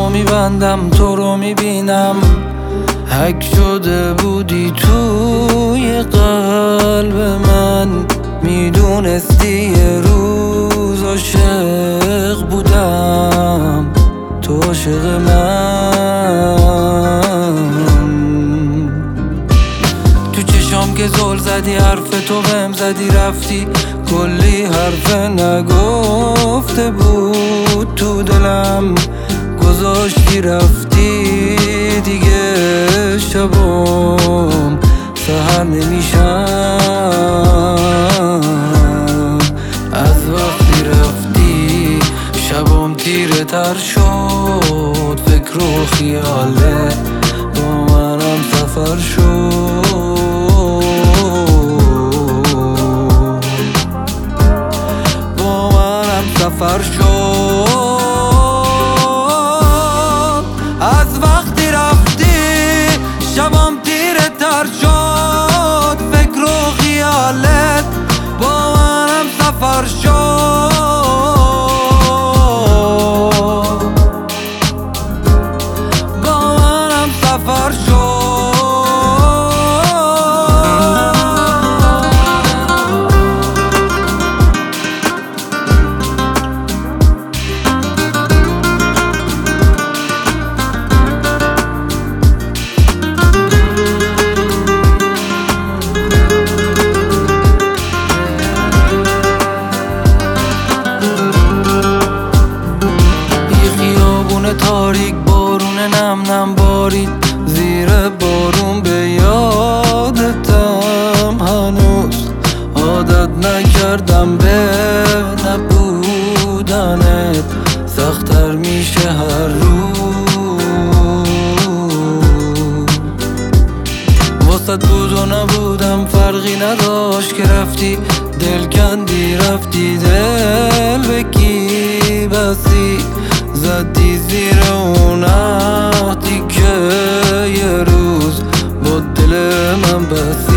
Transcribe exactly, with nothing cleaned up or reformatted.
رو میبندم تو رو میبینم، حک شده بودی توی قلب من. میدونستی یه روز عاشق بودم، تو عاشق من. تو چشام که زل زدی، حرف تو بهم زدی، رفتی کلی حرف نگفته بود تو دلم، گذاشتی رفتی دیگه. شبام سهر نمیشم از وقتی رفتی، شبام تیره تر شد، فکر و خیاله با منم سفر شد، با منم سفر شد. از وقتی رفتی شبام تیره تر شد، فکر و خیالت با منم سفر شد، با منم سفر شد. تاریک بارون نم نم بارید، زیر بارون به یادتم هنوز. عادت نکردم به نبودنت، سخت‌تر میشه هر روز. واسه بود و نبودم فرقی نداشت که رفتی، دل کندی رفتی، دل به کی بستی، زدی زیر اون عهدی که یه روز با دل من بستی.